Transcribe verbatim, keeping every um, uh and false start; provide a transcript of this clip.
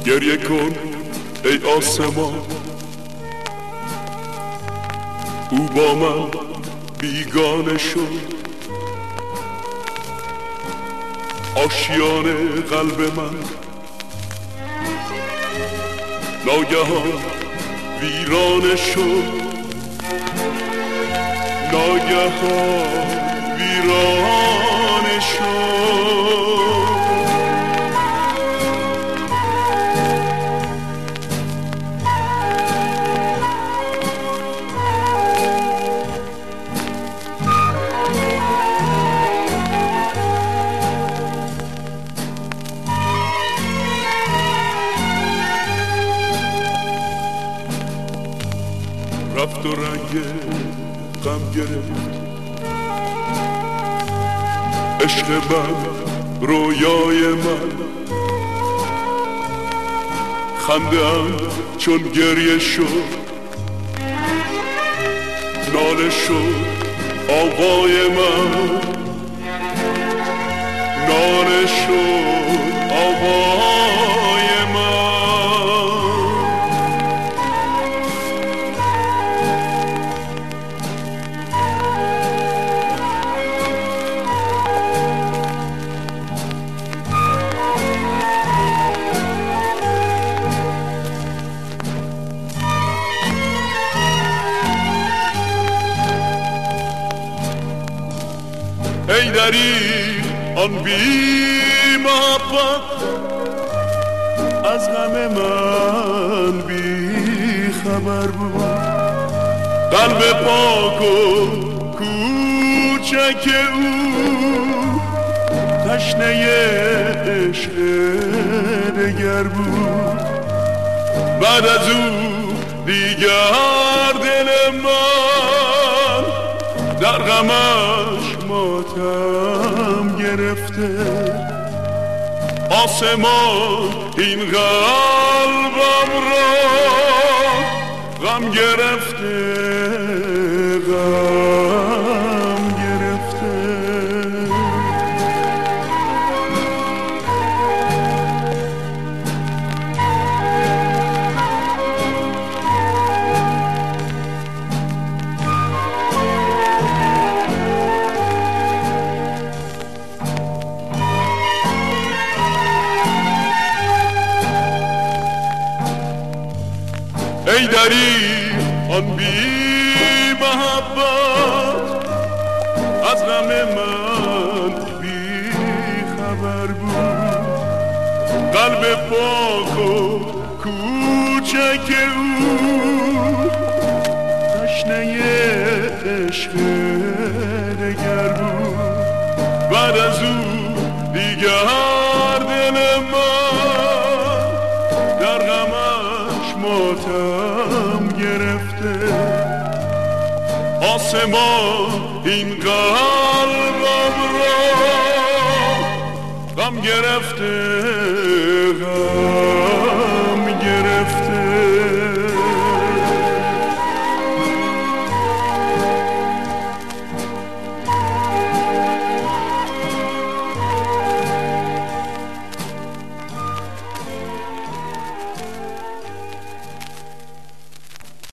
گریه کن ای آسمان، او با من بیگانه شد. آشیان قلب من ناگهان ویرانه شد، ناگهان ویرانه شد. رفت و رنگ غم گرفت عشق من، رویای من. خنده‌ام چون گریه شد، ناله شد آوای من، ناله شد آوای من. ای دری آن بی محبت، از غم من بی خبر بود. قلب پاک و کوچک او تشنه عشق دگر بود. بعد از او دیگر دل من در غمش ماتم گرفته. آسمان این قلبم را غم گرفته، غم گرفته. ای دری آن بی محبت، از غم من بی خبر بود. قلب پاک و کوچک او تشنه عشق دگر بود. بعد از او دیگر دل من در غمش ماتم گرفته. آسمان این قلبم را غم گرفته، غم